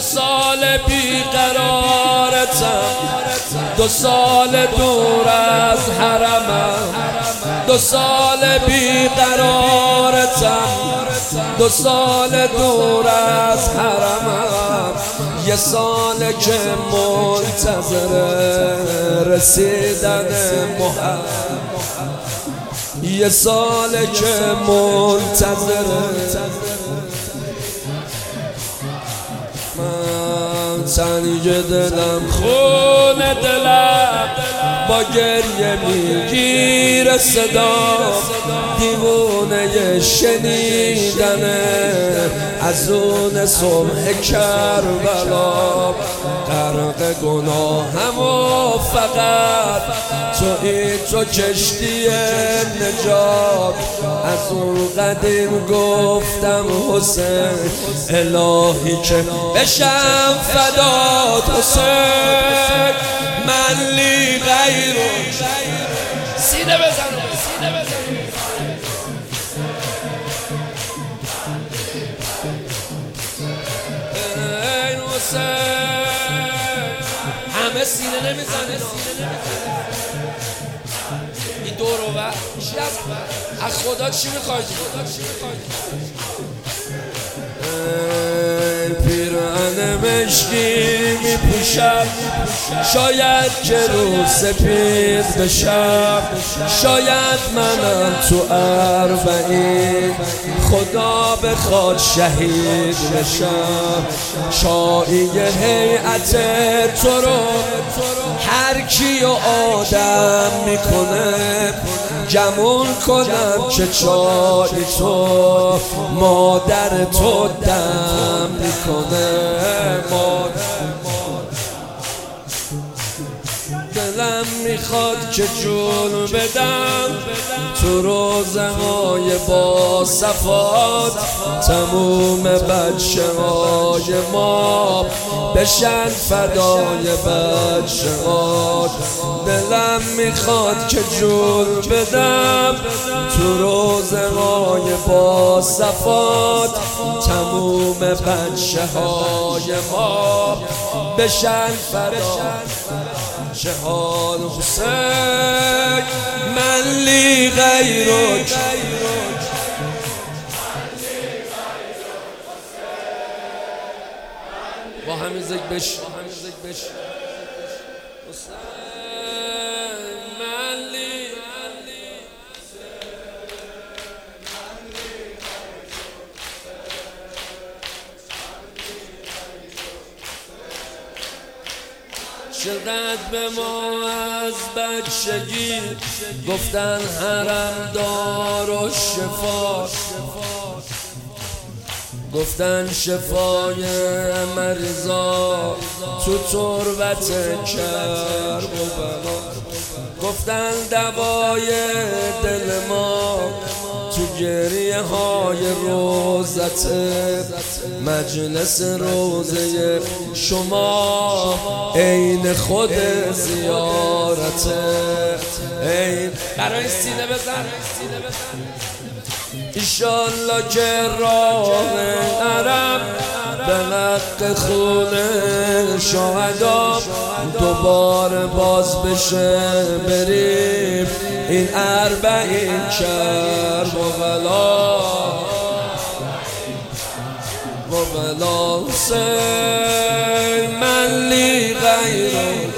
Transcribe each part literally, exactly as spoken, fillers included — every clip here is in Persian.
سال بیقرارتم، دو سال دور از حرمم، دو سال بیقرارتم، دو سال دور از حرمم، یه سال که منتظر رسیدن محرم، یه سال که منتظر من، تنگ دلم خون دلم با گریه میگیره صدا، دیوونه شنیدن از اون صبح کربلا، غرق گناهم و فقط تویی تو کشتی نجات، از اون قدیم گفتم حسین الهی که بشم فدات، حسین من لی غیرو سینه بزن سینه بزن این حسین همه سینه نمیزنه، این دور و بر از خدا چی میخوای؟ پیرهن مشکی میپوشم شاید که رو سپید بشم، شاید منم تو اربعین خدا بخواد شهید بشم، شایعه هیئت تو رو هر کی آدم میکنه، گمون کنم که چای تو مادر تو دم میکنه، دلم میخواد که جون بدم تو روزهای با صفات، تموم بچه های ما بشن فدای بچه ها، دلم میخواد که جون بدم تو روزهای با صفات، تموم بچه های ما بشن فدای جهان، حسین من لی غیرک با همین ذکر بش حسین من لی چقدر به ما از بچگی گفتن حرم دار و شفا، گفتن شفای مریضا تو تربت کرب و بلا، گفتن دوای دل ما تو گریه های روزت، مجلس روزه شما عین خود زیارت، عین برای سینه بزن ایشالله که راه عرب به حق خون شهدا دوباره باز بشه، بریم این اربعین کرب و بلا و بلا، حسین من لی غیرک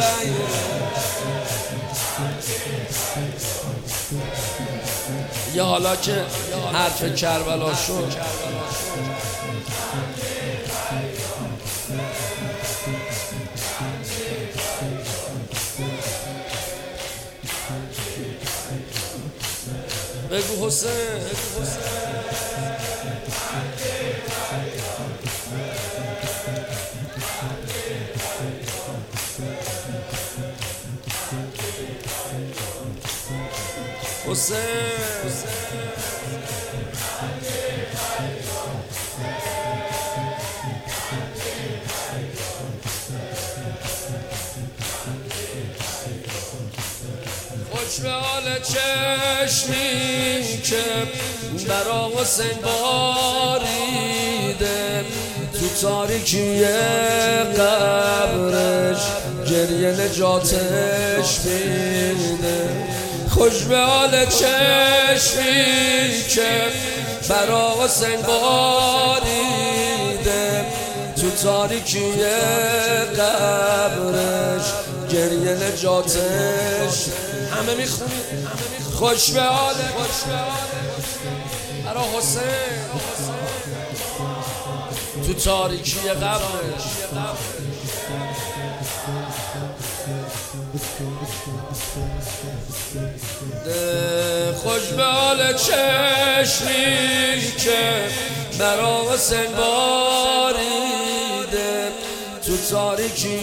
یا حالا که حرف کربلا شد بگو حسین حسین خوش به حال چشمی که برا حسین باریده، تو تو تاریکی قبرش گریه نجاتش میده. خوش به حال چشمی که برا حسین باریده، تو تاریکی قبرش گریه نجاتش. همه میخونیم خوش به حال برا حسین تو تاریکی قبرش. خوش به حال چشمی که برا حسین باریده، تو تاریکی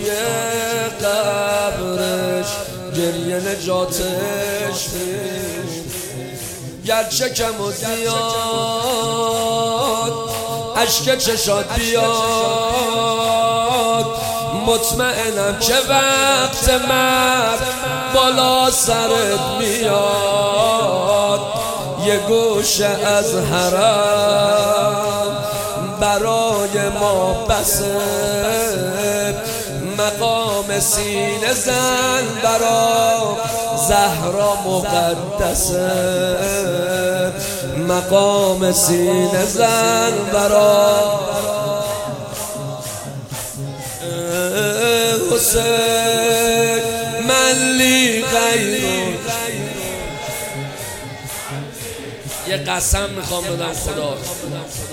قبرش گریه نجاتش میده. گرچه کم و زیاد اشک چشات بیاد، مطمئنم که وقت مرد بالا سرت میاد. یه گوشه از حرم برای ما بسه، مقام سینه زن برا زهرا مقدسه، مقام سینه زن برا حسین. من لی غیرون یه قسم میخوام بدم خدا،